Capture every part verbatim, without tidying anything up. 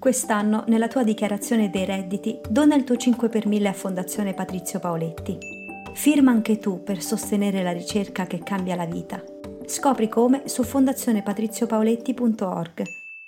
Quest'anno, nella tua dichiarazione dei redditi, dona il tuo cinque per mille a Fondazione Patrizio Paoletti. Firma anche tu per sostenere la ricerca che cambia la vita. Scopri come su fondazione patrizio paoletti punto org.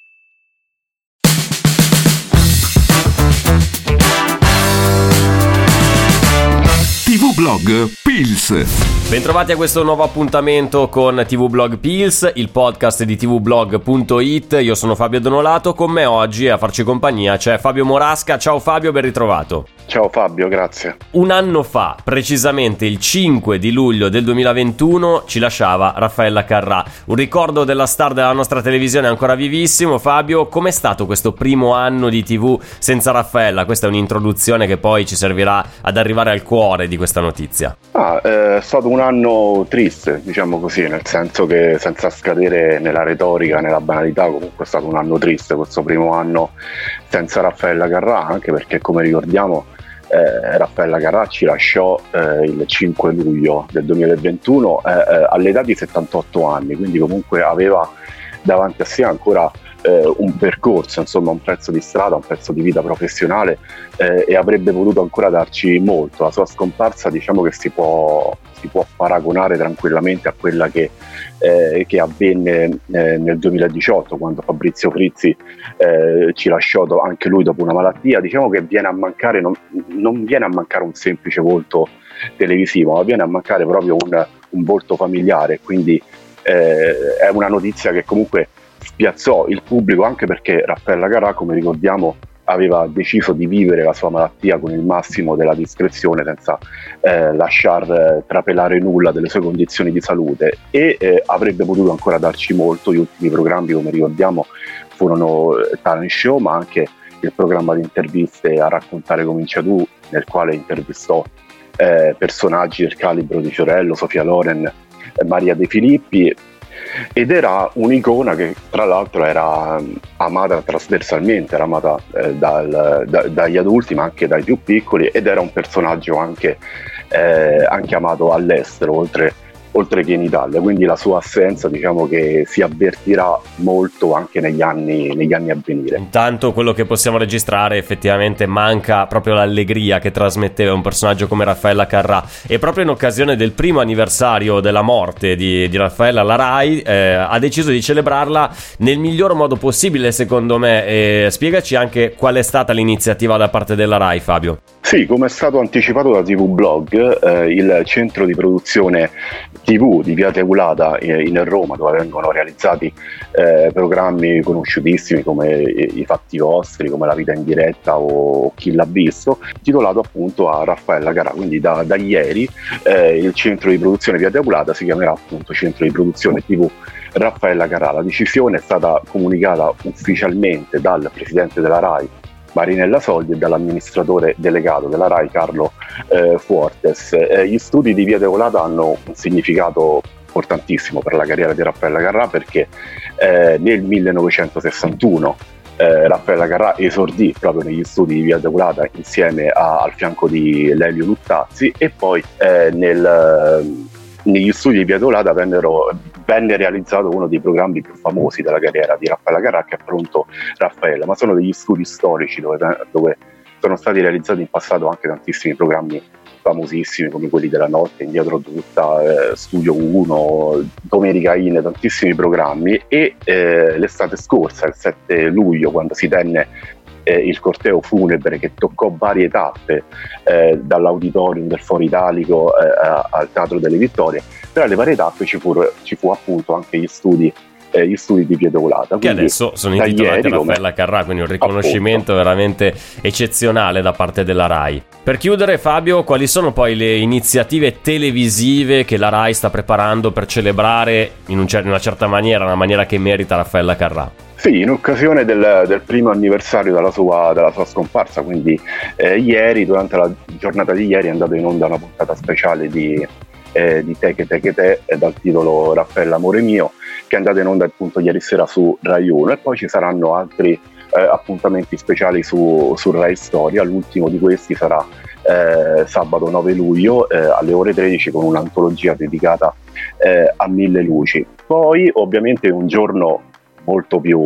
T V Blog Pills. Bentrovati a questo nuovo appuntamento con T V Blog Pills, il podcast di tvblog punto it. Io sono Fabio Donolato, con me oggi a farci compagnia c'è Fabio Morasca. Ciao Fabio, ben ritrovato. Ciao Fabio, grazie. Un anno fa, precisamente il cinque di luglio del duemilaventuno, ci lasciava Raffaella Carrà. Un ricordo della star della nostra televisione ancora vivissimo. Fabio, com'è stato questo primo anno di tivù senza Raffaella? Questa è un'introduzione che poi ci servirà ad arrivare al cuore di questa notizia. Ah, è stato un anno triste, diciamo così, nel senso che, senza scadere nella retorica, nella banalità, comunque è stato un anno triste questo primo anno senza Raffaella Carrà, anche perché, come ricordiamo, Eh, Raffaella Carrà ci lasciò eh, il cinque luglio del duemilaventuno eh, eh, all'età di settantotto anni, quindi comunque aveva davanti a sé ancora eh, un percorso, insomma un pezzo di strada, un pezzo di vita professionale eh, e avrebbe potuto ancora darci molto. La sua scomparsa, diciamo che si può, si può paragonare tranquillamente a quella che, eh, che avvenne eh, nel duemiladiciotto, quando Fabrizio Frizzi eh, ci lasciò do- anche lui dopo una malattia. Diciamo che viene a mancare, non, non viene a mancare un semplice volto televisivo, ma viene a mancare proprio un, un volto familiare, quindi eh, è una notizia che comunque spiazzò il pubblico, anche perché Raffaella Carrà, come ricordiamo, aveva deciso di vivere la sua malattia con il massimo della discrezione, senza eh, lasciar eh, trapelare nulla delle sue condizioni di salute, e eh, avrebbe potuto ancora darci molto. Gli ultimi programmi, come ricordiamo, furono eh, Talent Show, ma anche il programma di interviste A raccontare comincia tu, nel quale intervistò eh, personaggi del calibro di Fiorello, Sofia Loren, eh, Maria De Filippi, ed era un'icona che tra l'altro era amata trasversalmente, era amata eh, dal, da, dagli adulti ma anche dai più piccoli, ed era un personaggio anche, eh, anche amato all'estero, oltre, oltre che in Italia, quindi la sua assenza, diciamo che si avvertirà molto anche negli anni, negli anni a venire. Intanto quello che possiamo registrare, effettivamente manca proprio l'allegria che trasmetteva un personaggio come Raffaella Carrà, e proprio in occasione del primo anniversario della morte di, di Raffaella, la Rai eh, ha deciso di celebrarla nel miglior modo possibile, secondo me. E spiegaci anche qual è stata l'iniziativa da parte della Rai, Fabio. Sì, come è stato anticipato da T V Blog, eh, il centro di produzione tivù di Via Teulada eh, in Roma, dove vengono realizzati eh, programmi conosciutissimi come I Fatti Vostri, come La Vita in Diretta o Chi l'ha visto, titolato appunto a Raffaella Carrà. Quindi da, da ieri eh, il centro di produzione Via Teulada si chiamerà appunto Centro di Produzione tivù Raffaella Carrà. La decisione è stata comunicata ufficialmente dal presidente della Rai, Marinella Sogli, e dall'amministratore delegato della Rai, Carlo eh, Fuortes. Eh, gli studi di Via Teulada hanno un significato importantissimo per la carriera di Raffaella Carrà, perché eh, nel millenovecentosessantuno eh, Raffaella Carrà esordì proprio negli studi di Via Teulada insieme a, al fianco di Lelio Luttazzi, e poi eh, nel... negli studi di Via Teulada vennero, venne realizzato uno dei programmi più famosi della carriera di Raffaella Carrà, che è Pronto Raffaella, ma sono degli studi storici dove, dove sono stati realizzati in passato anche tantissimi programmi famosissimi, come quelli della notte, Indietro tutta, eh, Studio uno, Domenica In, tantissimi programmi. E eh, l'estate scorsa, il sette luglio, quando si tenne Eh, il corteo funebre che toccò varie tappe eh, dall'auditorium del Foro Italico eh, al Teatro delle Vittorie, tra le varie tappe ci fu, ci fu appunto anche gli studi eh, gli studi di Via Teulada, che adesso sono intitolati a Raffaella Carrà, quindi un riconoscimento appunto veramente eccezionale da parte della Rai. Per chiudere, Fabio, quali sono poi le iniziative televisive che la Rai sta preparando per celebrare in, un cer- in una certa maniera, una maniera che merita Raffaella Carrà? Sì, in occasione del, del primo anniversario della sua, della sua scomparsa, quindi eh, ieri, durante la giornata di ieri, è andata in onda una puntata speciale di, eh, di Te che te che te, eh, dal titolo Raffaella Amore Mio, che è andata in onda appunto ieri sera su Rai uno, e poi ci saranno altri eh, appuntamenti speciali su, su Rai Storia. L'ultimo di questi sarà eh, sabato nove luglio eh, alle ore tredici, con un'antologia dedicata eh, a Mille Luci. Poi ovviamente un giorno molto più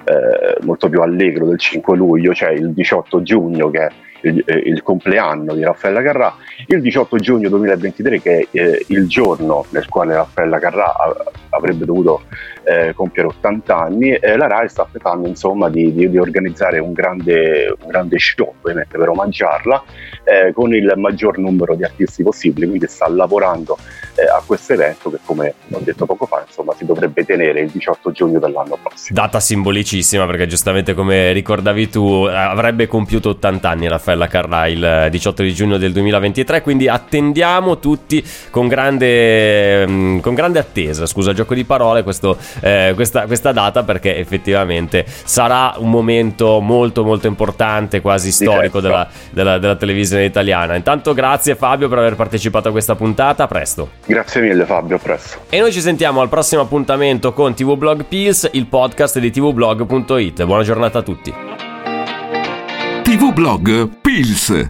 eh, molto più allegro del cinque luglio, cioè il diciotto giugno, che è il, eh, il compleanno di Raffaella Carrà, il diciotto giugno duemilaventitré, che è eh, il giorno nel quale Raffaella Carrà a, avrebbe dovuto eh, compiere ottanta anni. Eh, la Rai sta aspettando insomma di, di, di organizzare un grande, un grande show, ovviamente, per omaggiarla eh, con il maggior numero di artisti possibili, quindi sta lavorando eh, a questo evento che, come ho detto poco fa, insomma si dovrebbe tenere il diciotto giugno dell'anno prossimo. Data simbolicissima, perché giustamente, come ricordavi tu, avrebbe compiuto ottanta anni Raffaella Carrà il diciotto di giugno del duemilaventitré, quindi attendiamo tutti con grande, con grande attesa, scusa gioco di parole, questo, eh, questa, questa data, perché effettivamente sarà un momento molto molto importante, quasi storico della, della, della televisione italiana. Intanto grazie Fabio per aver partecipato a questa puntata, a presto. Grazie mille Fabio, a presto. E noi ci sentiamo al prossimo appuntamento con T V Blog Pills, il podcast di tvblog punto it. Buona giornata a tutti. T V Blog Pills.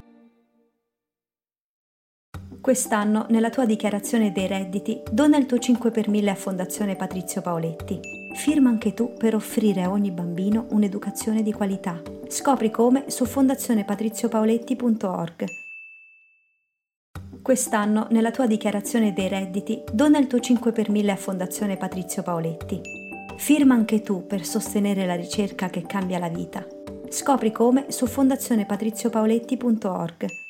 Quest'anno, nella tua dichiarazione dei redditi, dona il tuo cinque per mille a Fondazione Patrizio Paoletti. Firma anche tu per offrire a ogni bambino un'educazione di qualità. Scopri come su fondazione patrizio paoletti punto org. Quest'anno, nella tua dichiarazione dei redditi, dona il tuo cinque per mille a Fondazione Patrizio Paoletti. Firma anche tu per sostenere la ricerca che cambia la vita. Scopri come su fondazione patrizio paoletti punto org.